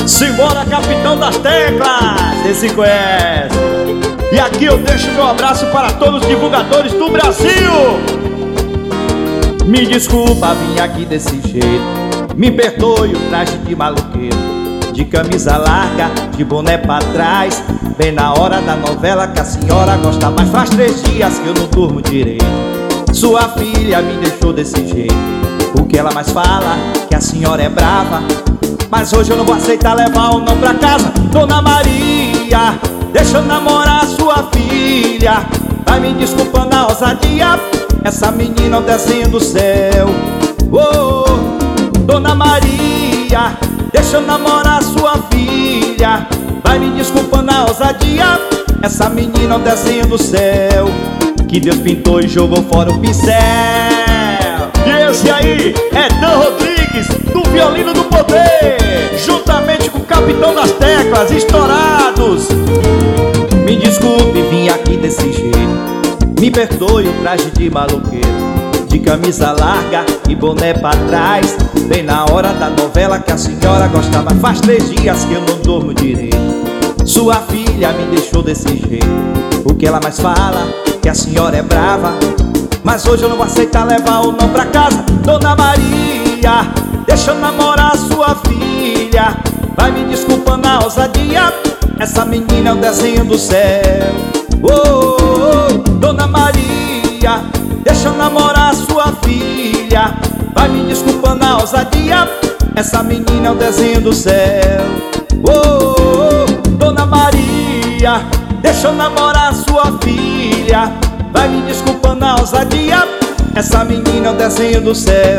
Simbora, capitão das teclas, esse conhece. E aqui eu deixo meu abraço para todos os divulgadores do Brasil. Me desculpa, vim aqui desse jeito, me perdoe o traje de maloqueiro, de camisa larga, de boné pra trás, bem na hora da novela que a senhora gosta mais. Faz 3 dias que eu não durmo direito, sua filha me deixou desse jeito. O que ela mais fala, que a senhora é brava, mas hoje eu não vou aceitar levar o não pra casa. Dona Maria, deixa eu namorar sua filha, vai me desculpando a ousadia, essa menina é um desenho do céu. Oh, Dona Maria, deixa eu namorar sua filha, vai me desculpando a ousadia, essa menina é um desenho do céu, que Deus pintou e jogou fora o pincel. E esse aí é Dan Rodrigues, do Violino do Poder, juntamente com o capitão das teclas, estourados. Me desculpe, vim aqui desse jeito, me perdoe o traje de maloqueiro, de camisa larga e boné pra trás, bem na hora da novela que a senhora gostava. Faz 3 dias que eu não durmo direito, sua filha me deixou desse jeito. O que ela mais fala, que a senhora é brava, mas hoje eu não vou aceitar levar o não pra casa. Dona Maria, deixa eu namorar sua filha, vai me desculpando a ousadia, essa menina é um desenho do céu. Oh, Dona Maria, deixa eu namorar sua filha, vai me desculpando a ousadia, essa menina é um desenho do céu. Oh, Dona Maria, deixa eu namorar sua filha, vai me desculpando a ousadia, essa menina é um desenho do céu.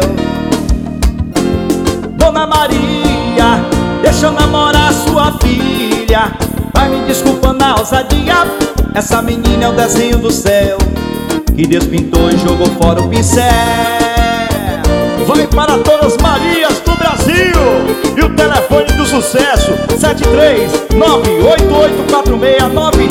Dona Maria, deixa eu namorar sua filha, vai me desculpando a ousadia, essa menina é um desenho do céu, que Deus pintou e jogou fora o pincel. Vai para todas as Marias do Brasil, e o telefone do sucesso 73988469999.